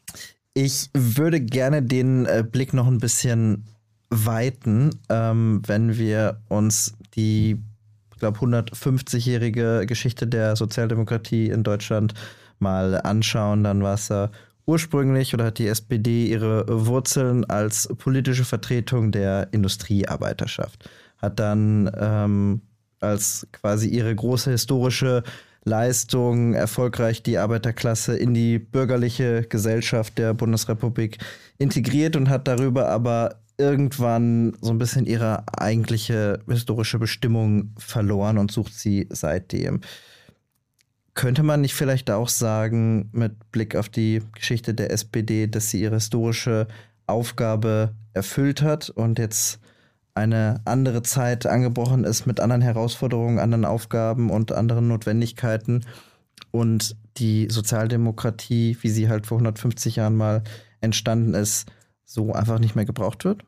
Ich würde gerne den äh, Blick noch ein bisschen weiten, ähm, wenn wir uns die, ich glaube, hundertfünfzigjährige Geschichte der Sozialdemokratie in Deutschland mal anschauen. Dann war es ja ursprünglich, oder hat die S P D ihre Wurzeln als politische Vertretung der Industriearbeiterschaft. Hat dann ähm, als quasi ihre große historische Leistung, erfolgreich die Arbeiterklasse in die bürgerliche Gesellschaft der Bundesrepublik integriert und hat darüber aber irgendwann so ein bisschen ihre eigentliche historische Bestimmung verloren und sucht sie seitdem. Könnte man nicht vielleicht auch sagen, mit Blick auf die Geschichte der S P D, dass sie ihre historische Aufgabe erfüllt hat und jetzt eine andere Zeit angebrochen ist mit anderen Herausforderungen, anderen Aufgaben und anderen Notwendigkeiten und die Sozialdemokratie, wie sie halt vor hundertfünfzig Jahren mal entstanden ist, so einfach nicht mehr gebraucht wird?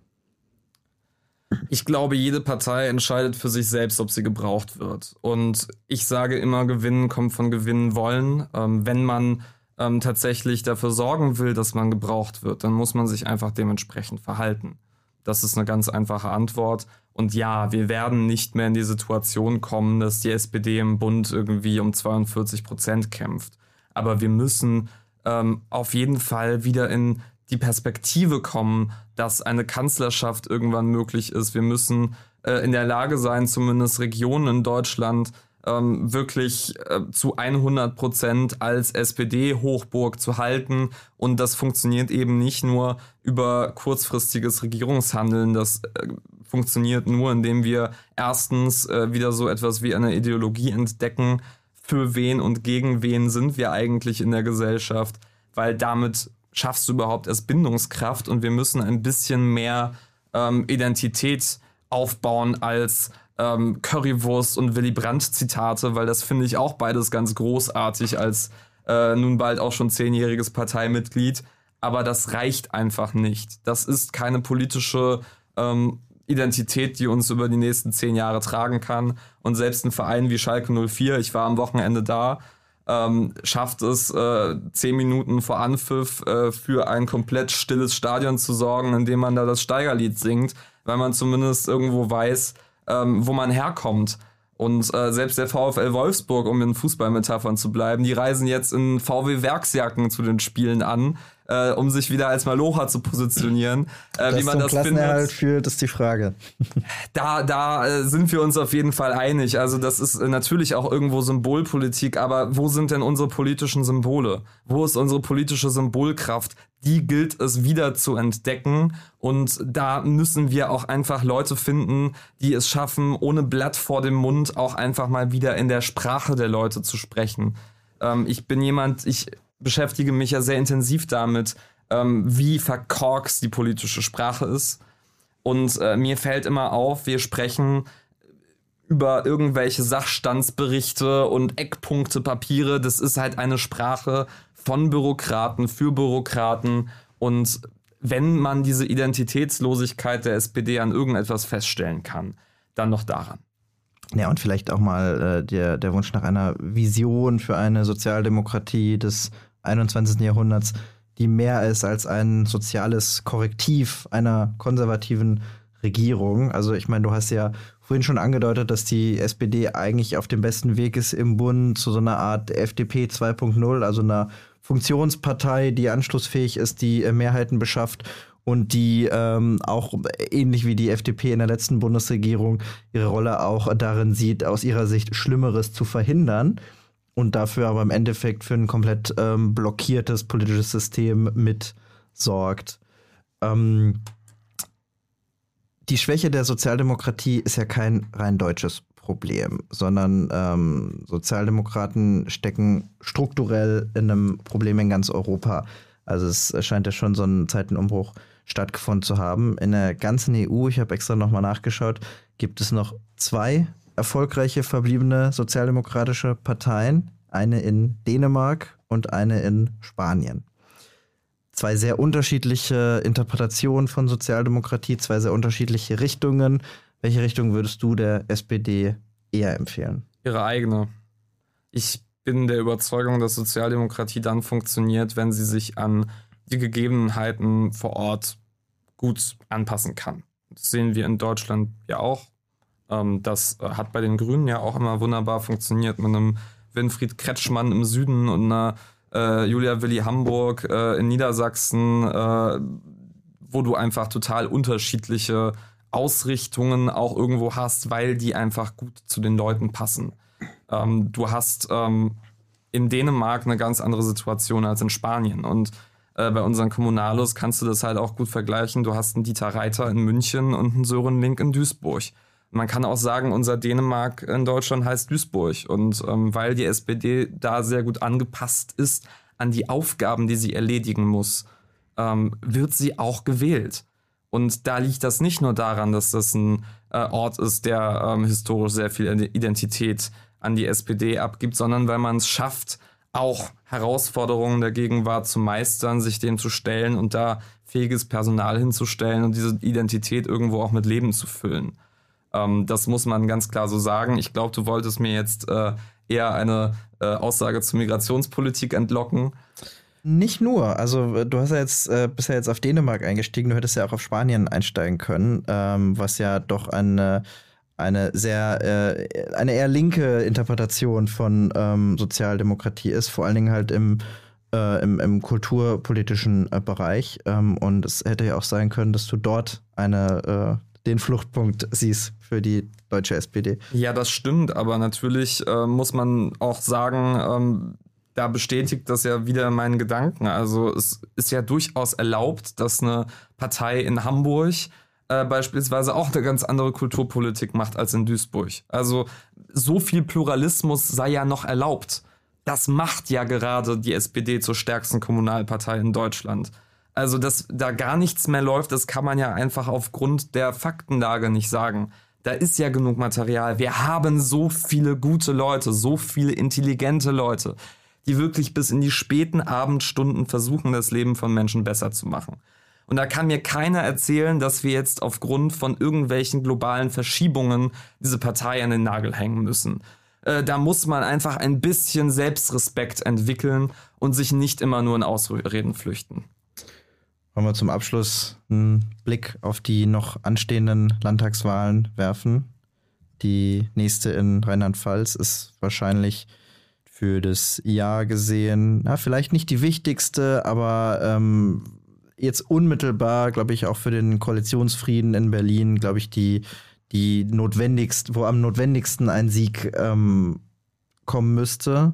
Ich glaube, jede Partei entscheidet für sich selbst, ob sie gebraucht wird. Und ich sage immer, Gewinnen kommt von Gewinnen wollen. Ähm, wenn man ähm, tatsächlich dafür sorgen will, dass man gebraucht wird, dann muss man sich einfach dementsprechend verhalten. Das ist eine ganz einfache Antwort. Und ja, wir werden nicht mehr in die Situation kommen, dass die S P D im Bund irgendwie um zweiundvierzig Prozent kämpft. Aber wir müssen ähm, auf jeden Fall wieder in die Perspektive kommen, dass eine Kanzlerschaft irgendwann möglich ist. Wir müssen äh, in der Lage sein, zumindest Regionen in Deutschland ähm, wirklich äh, zu hundert Prozent als S P D-Hochburg zu halten. Und das funktioniert eben nicht nur über kurzfristiges Regierungshandeln. Das äh, funktioniert nur, indem wir erstens äh, wieder so etwas wie eine Ideologie entdecken, für wen und gegen wen sind wir eigentlich in der Gesellschaft, weil damit schaffst du überhaupt erst Bindungskraft und wir müssen ein bisschen mehr ähm, Identität aufbauen als ähm, Currywurst und Willy Brandt-Zitate, weil das finde ich auch beides ganz großartig als äh, nun bald auch schon zehnjähriges Parteimitglied. Aber das reicht einfach nicht. Das ist keine politische ähm, Identität, die uns über die nächsten zehn Jahre tragen kann. Und selbst ein Verein wie Schalke null vier, ich war am Wochenende da, Ähm, schafft es, äh, zehn Minuten vor Anpfiff äh, für ein komplett stilles Stadion zu sorgen, indem man da das Steigerlied singt, weil man zumindest irgendwo weiß, ähm, wo man herkommt. Und äh, selbst der VfL Wolfsburg, um in Fußballmetaphern zu bleiben, die reisen jetzt in V W-Werksjacken zu den Spielen an, äh, um sich wieder als Malocha zu positionieren. Äh, Dass wie man das Klassenerhalt führt, ist die Frage. Da, da äh, sind wir uns auf jeden Fall einig. Also das ist äh, natürlich auch irgendwo Symbolpolitik, aber wo sind denn unsere politischen Symbole? Wo ist unsere politische Symbolkraft? Die gilt es wieder zu entdecken und da müssen wir auch einfach Leute finden, die es schaffen, ohne Blatt vor dem Mund auch einfach mal wieder in der Sprache der Leute zu sprechen. Ähm, ich bin jemand, ich beschäftige mich ja sehr intensiv damit, ähm, wie verkorkst die politische Sprache ist. Und äh, mir fällt immer auf, wir sprechen über irgendwelche Sachstandsberichte und Eckpunktepapiere. Das ist halt eine Sprache von Bürokraten für Bürokraten. Und wenn man diese Identitätslosigkeit der S P D an irgendetwas feststellen kann, dann noch daran. Ja, und vielleicht auch mal äh, der, der Wunsch nach einer Vision für eine Sozialdemokratie des einundzwanzigsten Jahrhunderts, die mehr ist als ein soziales Korrektiv einer konservativen Regierung. Also ich meine, du hast ja vorhin schon angedeutet, dass die S P D eigentlich auf dem besten Weg ist im Bund zu so einer Art F D P zwei Punkt null, also einer Funktionspartei, die anschlussfähig ist, die äh, Mehrheiten beschafft und die ähm, auch ähnlich wie die F D P in der letzten Bundesregierung ihre Rolle auch darin sieht, aus ihrer Sicht Schlimmeres zu verhindern und dafür aber im Endeffekt für ein komplett ähm, blockiertes politisches System mit sorgt. Ähm, die Schwäche der Sozialdemokratie ist ja kein rein deutsches Problem, sondern ähm, Sozialdemokraten stecken strukturell in einem Problem in ganz Europa. Also es scheint ja schon so ein Zeitenumbruch stattgefunden zu haben. In der ganzen E U, ich habe extra nochmal nachgeschaut, gibt es noch zwei erfolgreiche verbliebene sozialdemokratische Parteien. Eine in Dänemark und eine in Spanien. Zwei sehr unterschiedliche Interpretationen von Sozialdemokratie, zwei sehr unterschiedliche Richtungen. Welche Richtung würdest du der S P D eher empfehlen? Ihre eigene. Ich bin der Überzeugung, dass Sozialdemokratie dann funktioniert, wenn sie sich an die Gegebenheiten vor Ort gut anpassen kann. Das sehen wir in Deutschland ja auch. Das hat bei den Grünen ja auch immer wunderbar funktioniert mit einem Winfried Kretschmann im Süden und einer äh, Julia Willi Hamburg äh, in Niedersachsen, äh, wo du einfach total unterschiedliche Ausrichtungen auch irgendwo hast, weil die einfach gut zu den Leuten passen. Ähm, du hast ähm, in Dänemark eine ganz andere Situation als in Spanien. Und äh, bei unseren Kommunalos kannst du das halt auch gut vergleichen. Du hast einen Dieter Reiter in München und einen Sören Link in Duisburg. Man kann auch sagen, unser Dänemark in Deutschland heißt Duisburg. Und ähm, weil die S P D da sehr gut angepasst ist an die Aufgaben, die sie erledigen muss, ähm, wird sie auch gewählt. Und da liegt das nicht nur daran, dass das ein äh, Ort ist, der ähm, historisch sehr viel Identität an die S P D abgibt, sondern weil man es schafft, auch Herausforderungen der Gegenwart zu meistern, sich dem zu stellen und da fähiges Personal hinzustellen und diese Identität irgendwo auch mit Leben zu füllen. Ähm, das muss man ganz klar so sagen. Ich glaube, du wolltest mir jetzt äh, eher eine äh, Aussage zur Migrationspolitik entlocken. Nicht nur. Also du hast ja jetzt äh, bisher jetzt auf Dänemark eingestiegen, du hättest ja auch auf Spanien einsteigen können, ähm, was ja doch eine, eine sehr, äh, eine eher linke Interpretation von ähm, Sozialdemokratie ist, vor allen Dingen halt im, äh, im, im kulturpolitischen äh, Bereich. Ähm, und es hätte ja auch sein können, dass du dort eine, äh, den Fluchtpunkt siehst für die deutsche S P D. Ja, das stimmt, aber natürlich äh, muss man auch sagen, ähm, da bestätigt das ja wieder meinen Gedanken. Also es ist ja durchaus erlaubt, dass eine Partei in Hamburg äh, beispielsweise auch eine ganz andere Kulturpolitik macht als in Duisburg. Also so viel Pluralismus sei ja noch erlaubt. Das macht ja gerade die S P D zur stärksten Kommunalpartei in Deutschland. Also dass da gar nichts mehr läuft, das kann man ja einfach aufgrund der Faktenlage nicht sagen. Da ist ja genug Material. Wir haben so viele gute Leute, so viele intelligente Leute, die wirklich bis in die späten Abendstunden versuchen, das Leben von Menschen besser zu machen. Und da kann mir keiner erzählen, dass wir jetzt aufgrund von irgendwelchen globalen Verschiebungen diese Partei an den Nagel hängen müssen. Äh, da muss man einfach ein bisschen Selbstrespekt entwickeln und sich nicht immer nur in Ausreden flüchten. Wollen wir zum Abschluss einen Blick auf die noch anstehenden Landtagswahlen werfen? Die nächste in Rheinland-Pfalz ist wahrscheinlich für das Jahr gesehen, na, vielleicht nicht die wichtigste, aber ähm, jetzt unmittelbar, glaube ich, auch für den Koalitionsfrieden in Berlin, glaube ich, die, die notwendigst, wo am notwendigsten ein Sieg ähm, kommen müsste.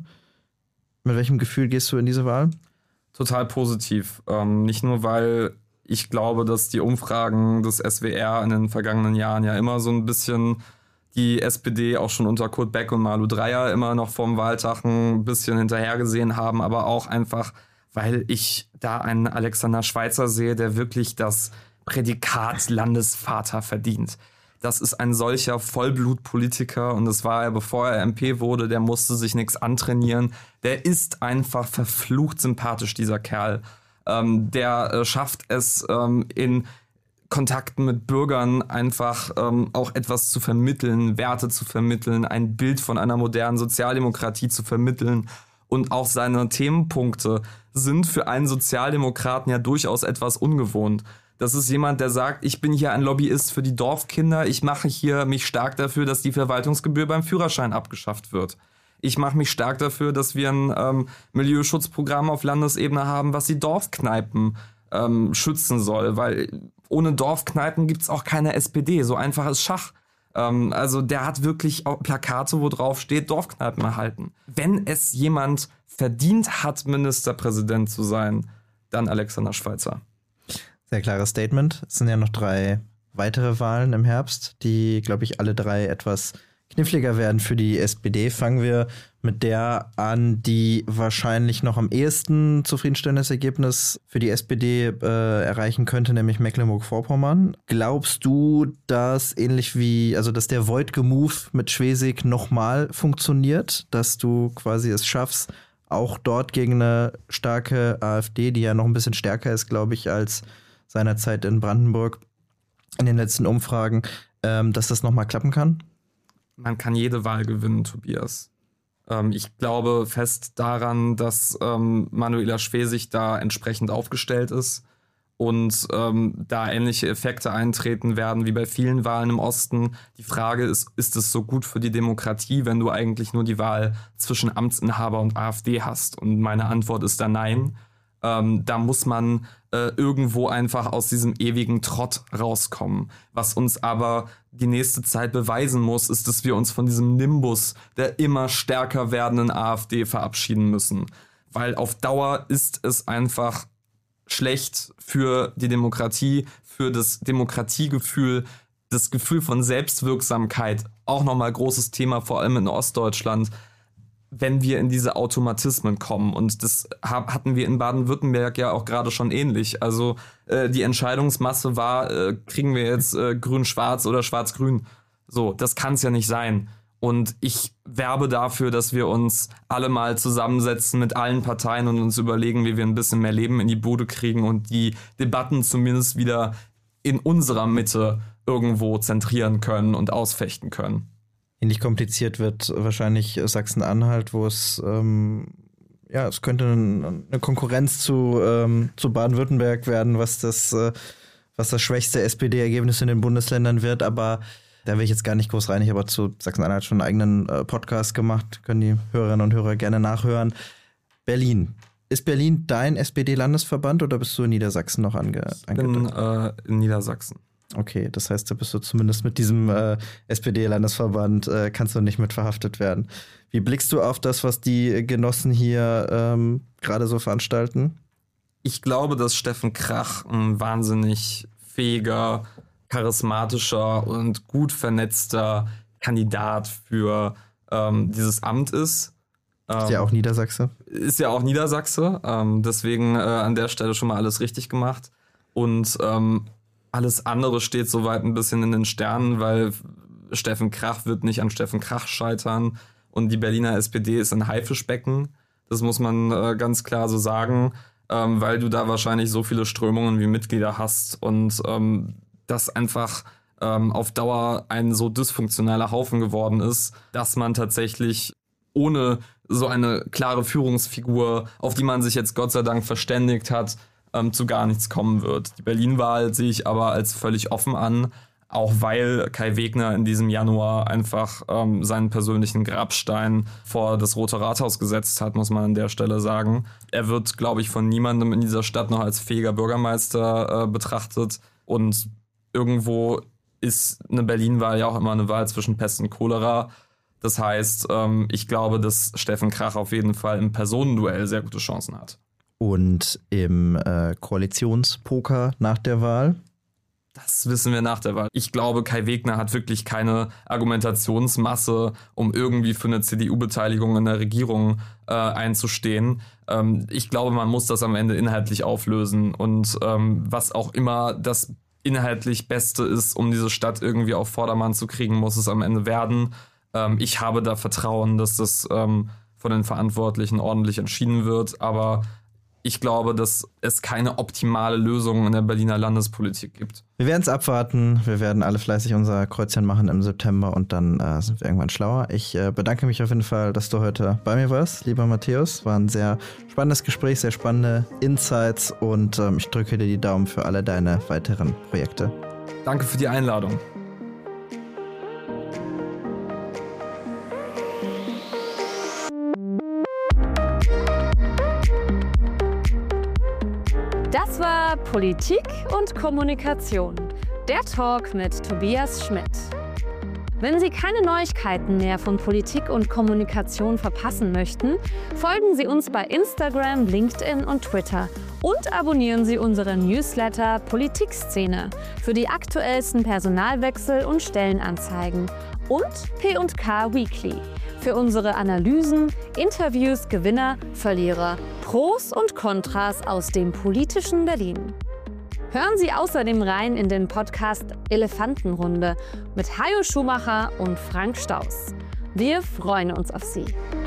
Mit welchem Gefühl gehst du in diese Wahl? Total positiv. Ähm, nicht nur, weil ich glaube, dass die Umfragen des S W R in den vergangenen Jahren ja immer so ein bisschen die S P D auch schon unter Kurt Beck und Malu Dreyer immer noch vorm Wahltag ein bisschen hinterhergesehen haben, aber auch einfach, weil ich da einen Alexander Schweitzer sehe, der wirklich das Prädikat Landesvater verdient. Das ist ein solcher Vollblutpolitiker und das war er, bevor er M P wurde, der musste sich nichts antrainieren. Der ist einfach verflucht sympathisch, dieser Kerl. Ähm, der äh, schafft es ähm, in Kontakten mit Bürgern einfach ähm, auch etwas zu vermitteln, Werte zu vermitteln, ein Bild von einer modernen Sozialdemokratie zu vermitteln. Und auch seine Themenpunkte sind für einen Sozialdemokraten ja durchaus etwas ungewohnt. Das ist jemand, der sagt, ich bin hier ein Lobbyist für die Dorfkinder, ich mache hier mich stark dafür, dass die Verwaltungsgebühr beim Führerschein abgeschafft wird. Ich mache mich stark dafür, dass wir ein ähm, Milieuschutzprogramm auf Landesebene haben, was die Dorfkneipen ähm, schützen soll, weil ohne Dorfkneipen gibt's auch keine S P D, so einfach ist Schach. Ähm, also der hat wirklich auch Plakate, wo drauf steht, Dorfkneipen erhalten. Wenn es jemand verdient hat, Ministerpräsident zu sein, dann Alexander Schweitzer. Sehr klares Statement. Es sind ja noch drei weitere Wahlen im Herbst, die, glaube ich, alle drei etwas kniffliger werden für die S P D. Fangen wir mit der an, die wahrscheinlich noch am ehesten zufriedenstellendes Ergebnis für die S P D äh, erreichen könnte, nämlich Mecklenburg-Vorpommern. Glaubst du, dass ähnlich wie, also dass der Woidke-Move mit Schwesig nochmal funktioniert, dass du quasi es schaffst, auch dort gegen eine starke AfD, die ja noch ein bisschen stärker ist, glaube ich, als seinerzeit in Brandenburg in den letzten Umfragen, ähm, dass das nochmal klappen kann? Man kann jede Wahl gewinnen, Tobias. Ähm, ich glaube fest daran, dass ähm, Manuela Schwesig da entsprechend aufgestellt ist und ähm, da ähnliche Effekte eintreten werden wie bei vielen Wahlen im Osten. Die Frage ist, ist es so gut für die Demokratie, wenn du eigentlich nur die Wahl zwischen Amtsinhaber und AfD hast? Und meine Antwort ist da nein. Ähm, da muss man äh, irgendwo einfach aus diesem ewigen Trott rauskommen. Was uns aber die nächste Zeit beweisen muss, ist, dass wir uns von diesem Nimbus der immer stärker werdenden AfD verabschieden müssen. Weil auf Dauer ist es einfach schlecht für die Demokratie, für das Demokratiegefühl, das Gefühl von Selbstwirksamkeit. Auch nochmal großes Thema, vor allem in Ostdeutschland, wenn wir in diese Automatismen kommen. Und das hatten wir in Baden-Württemberg ja auch gerade schon ähnlich. Also äh, die Entscheidungsmasse war, äh, kriegen wir jetzt äh, grün-schwarz oder schwarz-grün. So, das kann es ja nicht sein. Und ich werbe dafür, dass wir uns alle mal zusammensetzen mit allen Parteien und uns überlegen, wie wir ein bisschen mehr Leben in die Bude kriegen und die Debatten zumindest wieder in unserer Mitte irgendwo zentrieren können und ausfechten können. Ähnlich kompliziert wird wahrscheinlich Sachsen-Anhalt, wo es, ähm, ja, es könnte eine Konkurrenz zu, ähm, zu Baden-Württemberg werden, was das, äh, was das schwächste S P D-Ergebnis in den Bundesländern wird. Aber da will ich jetzt gar nicht groß rein. Ich habe aber zu Sachsen-Anhalt schon einen eigenen äh, Podcast gemacht. Können die Hörerinnen und Hörer gerne nachhören. Berlin. Ist Berlin dein S P D-Landesverband oder bist du in Niedersachsen noch ange- Ich bin äh, in Niedersachsen. Okay, das heißt, da bist du zumindest mit diesem äh, S P D-Landesverband, äh, kannst du nicht mit verhaftet werden. Wie blickst du auf das, was die Genossen hier ähm, gerade so veranstalten? Ich glaube, dass Steffen Krach ein wahnsinnig fähiger, charismatischer und gut vernetzter Kandidat für ähm, dieses Amt ist. Ist ja auch Niedersachse. Ist ja auch Niedersachse. Ähm, deswegen äh, an der Stelle schon mal alles richtig gemacht. Und ähm, alles andere steht soweit ein bisschen in den Sternen, weil Steffen Krach wird nicht an Steffen Krach scheitern. Und die Berliner S P D ist ein Haifischbecken. Das muss man äh, ganz klar so sagen, ähm, weil du da wahrscheinlich so viele Strömungen wie Mitglieder hast und ähm, das einfach ähm, auf Dauer ein so dysfunktionaler Haufen geworden ist, dass man tatsächlich ohne so eine klare Führungsfigur, auf die man sich jetzt Gott sei Dank verständigt hat, ähm, zu gar nichts kommen wird. Die Berlin-Wahl sehe ich aber als völlig offen an, auch weil Kai Wegner in diesem Januar einfach ähm, seinen persönlichen Grabstein vor das Rote Rathaus gesetzt hat, muss man an der Stelle sagen. Er wird, glaube ich, von niemandem in dieser Stadt noch als fähiger Bürgermeister äh, betrachtet. Und irgendwo ist eine Berlin-Wahl ja auch immer eine Wahl zwischen Pest und Cholera. Das heißt, ähm, ich glaube, dass Steffen Krach auf jeden Fall im Personenduell sehr gute Chancen hat. Und im äh, Koalitionspoker nach der Wahl? Das wissen wir nach der Wahl. Ich glaube, Kai Wegner hat wirklich keine Argumentationsmasse, um irgendwie für eine C D U-Beteiligung in der Regierung äh, einzustehen. Ähm, ich glaube, man muss das am Ende inhaltlich auflösen. Und ähm, was auch immer das inhaltlich Beste ist, um diese Stadt irgendwie auf Vordermann zu kriegen, muss es am Ende werden. Ähm, ich habe da Vertrauen, dass das ähm, von den Verantwortlichen ordentlich entschieden wird. Aber ich glaube, dass es keine optimale Lösung in der Berliner Landespolitik gibt. Wir werden es abwarten. Wir werden alle fleißig unser Kreuzchen machen im September und dann äh, sind wir irgendwann schlauer. Ich äh, bedanke mich auf jeden Fall, dass du heute bei mir warst, lieber Matthäus. War ein sehr spannendes Gespräch, sehr spannende Insights und ähm, ich drücke dir die Daumen für alle deine weiteren Projekte. Danke für die Einladung. Das war Politik und Kommunikation, der Talk mit Tobias Schmidt. Wenn Sie keine Neuigkeiten mehr von Politik und Kommunikation verpassen möchten, folgen Sie uns bei Instagram, LinkedIn und Twitter und abonnieren Sie unseren Newsletter Politikszene für die aktuellsten Personalwechsel und Stellenanzeigen und P und K Weekly für unsere Analysen, Interviews, Gewinner, Verlierer, Pros und Kontras aus dem politischen Berlin. Hören Sie außerdem rein in den Podcast Elefantenrunde mit Hajo Schumacher und Frank Staus. Wir freuen uns auf Sie.